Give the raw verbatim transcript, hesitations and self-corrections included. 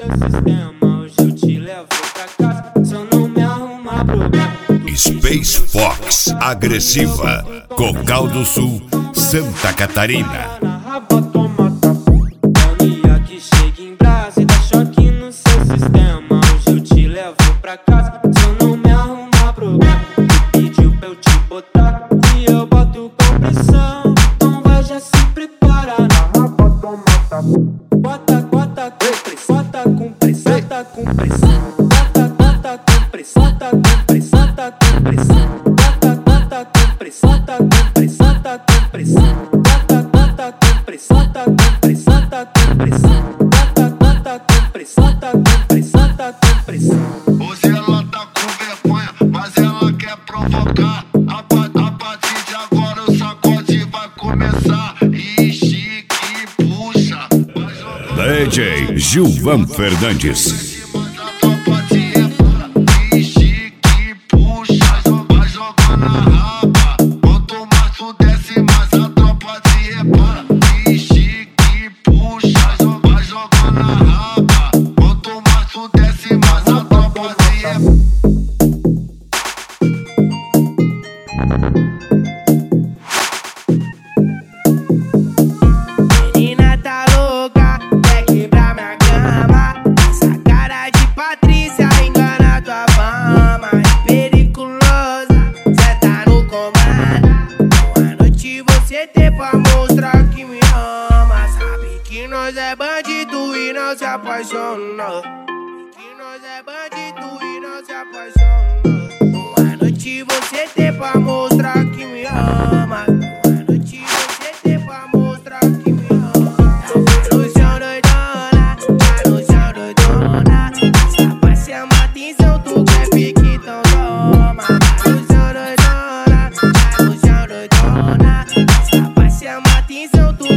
seu sistema, hoje eu te levo pra casa. Se eu não me arrumar problema. Space Fox agressiva, Cocal do Sul, Santa Catarina. Mania que chega em brasa e dá choque no seu sistema, hoje eu te levo pra casa. Se eu não me arrumar problema, tu pediu pra eu te botar e eu boto com pressão. Então vai, já se prepara na raba, toma tá. Bota, bota com pressão, bota com pressão, tá com pressão. Bota, bota com pressão, tá com pressão, tá com pressão. Bota, bota com pressão, tá com pressão, tá com pressão. Bota, bota com pressão, tá com pressão, tá com pressão. Bota, bota com pressão, tá com pressão, tá com pressão. Hoje ela tá com vergonha, mas ela quer provocar. A, pa a partir de agora o sacode vai começar. E chique puxa. D J Gilvan Fernandes. Menina tá louca, quer quebrar minha cama. Essa cara de Patrícia engana tua fama. É periculosa, cê tá no comando. Boa noite você tem pra mostrar que me ama. Sabe que nós é bandido e não se apaixona. Que nós é bandido e não se apaixona. Boa noite você tem pra mostrar que me ama. Boa noite você tem pra mostrar que me ama. Tá no chão doidona, tá no chão doidona. Essa vai chamar atenção, tu quer fique, então toma. Tá no chão doidona, tá no chão doidona. Essa vai chamar atenção, tu